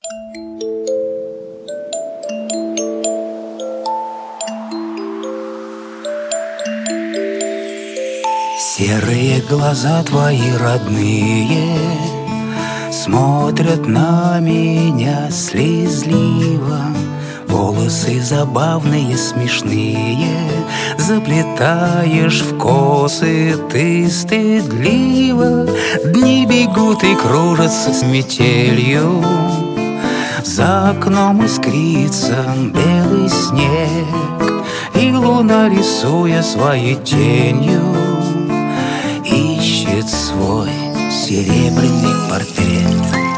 Серые глаза твои родные смотрят на меня слезливо. Волосы забавные, смешные заплетаешь в косы ты стыдливо. Дни бегут и кружатся с метелью, за окном искрится белый снег, и луна, рисуя своей тенью, ищет свой серебряный портрет.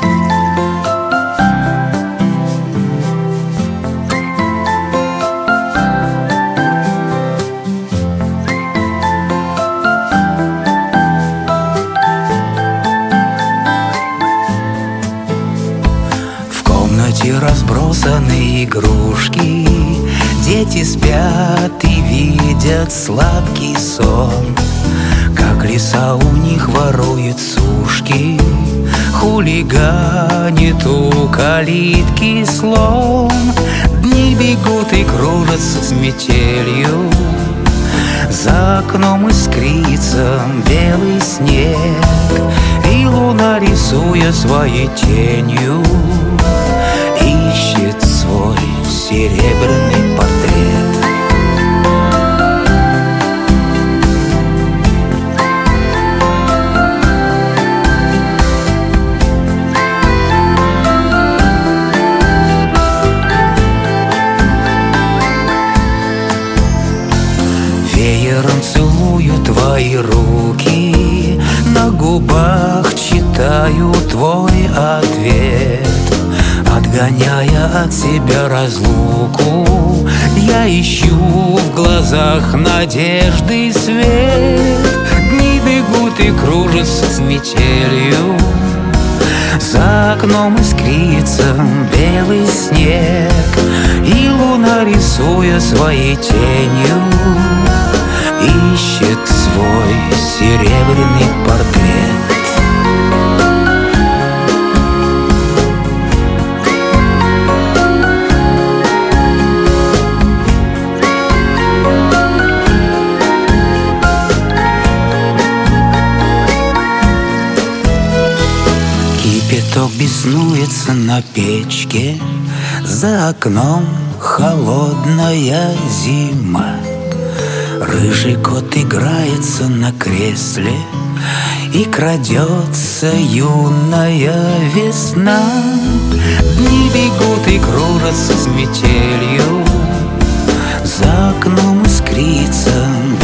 В комнате разбросаны игрушки, дети спят и видят сладкий сон. Как лиса у них ворует сушки, хулиганит у калитки слон. Дни бегут и кружатся с метелью, за окном искрится белый снег, и луна, рисуя своей тенью, ищет свой серебряный портрет. Веером целую твои руки, на губах читаю твой ответ. Отгоняя от себя разлуку, я ищу в глазах надежды свет. Дни бегут и кружатся с метелью, за окном искрится белый снег, и луна, рисуя своей тенью, ищет свой серебряный портрет. Кипяток беснуется на печке, за окном холодная зима. Рыжий кот играется на кресле, и крадется юная весна. Дни бегут и кружатся с метелью, за окном искрится